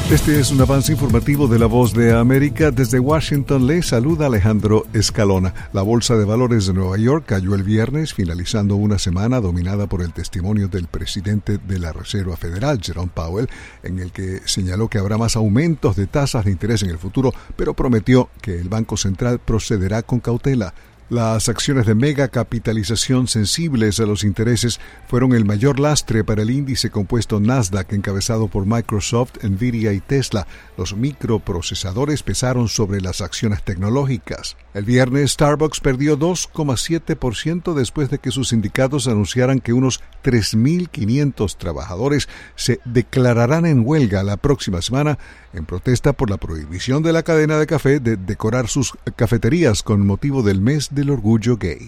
Este es un avance informativo de La Voz de América. Desde Washington le saluda Alejandro Escalona. La Bolsa de Valores de Nueva York cayó el viernes, finalizando una semana dominada por el testimonio del presidente de la Reserva Federal, Jerome Powell, en el que señaló que habrá más aumentos de tasas de interés en el futuro, pero prometió que el Banco Central procederá con cautela. Las acciones de mega capitalización sensibles a los intereses fueron el mayor lastre para el índice compuesto Nasdaq, encabezado por Microsoft, Nvidia y Tesla. Los microprocesadores pesaron sobre las acciones tecnológicas. El viernes, Starbucks perdió 2,7% después de que sus sindicatos anunciaran que unos 3.500 trabajadores se declararán en huelga la próxima semana en protesta por la prohibición de la cadena de café de decorar sus cafeterías con motivo del mes del orgullo gay.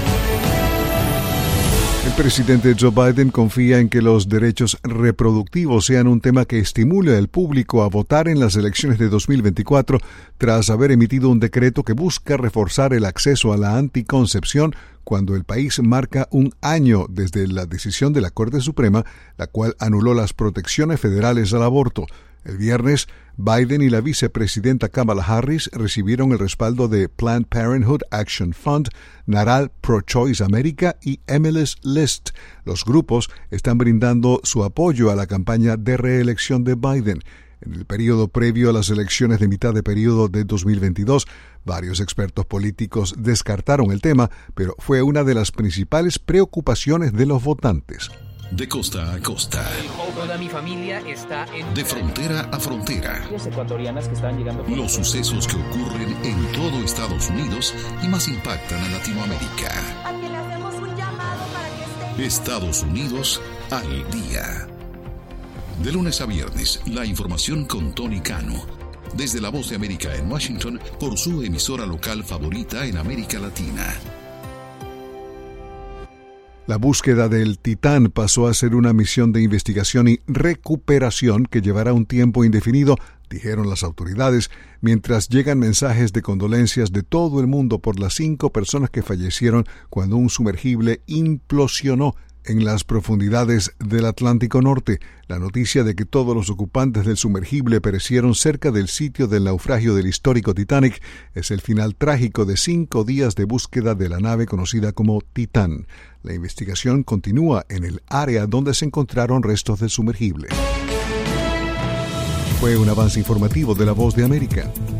El presidente Joe Biden confía en que los derechos reproductivos sean un tema que estimule al público a votar en las elecciones de 2024 tras haber emitido un decreto que busca reforzar el acceso a la anticoncepción cuando el país marca un año desde la decisión de la Corte Suprema, la cual anuló las protecciones federales al aborto. El viernes, Biden y la vicepresidenta Kamala Harris recibieron el respaldo de Planned Parenthood Action Fund, Naral Pro-Choice America y MLS List. Los grupos están brindando su apoyo a la campaña de reelección de Biden. En el periodo previo a las elecciones de mitad de periodo de 2022, varios expertos políticos descartaron el tema, pero fue una de las principales preocupaciones de los votantes. De costa a costa. Toda mi familia está en... De frontera a frontera. Ecuatorianas que están llegando... Los sucesos que ocurren en todo Estados Unidos y más impactan a Latinoamérica. A que le hacemos un llamado para que esté... Estados Unidos al día. De lunes a viernes, la información con Tony Cano. Desde La Voz de América en Washington, por su emisora local favorita en América Latina. La búsqueda del Titán pasó a ser una misión de investigación y recuperación que llevará un tiempo indefinido, dijeron las autoridades, mientras llegan mensajes de condolencias de todo el mundo por las 5 personas que fallecieron cuando un sumergible implosionó en las profundidades del Atlántico Norte. La noticia de que todos los ocupantes del sumergible perecieron cerca del sitio del naufragio del histórico Titanic es el final trágico de 5 días de búsqueda de la nave conocida como Titán. La investigación continúa en el área donde se encontraron restos del sumergible. Fue un avance informativo de La Voz de América.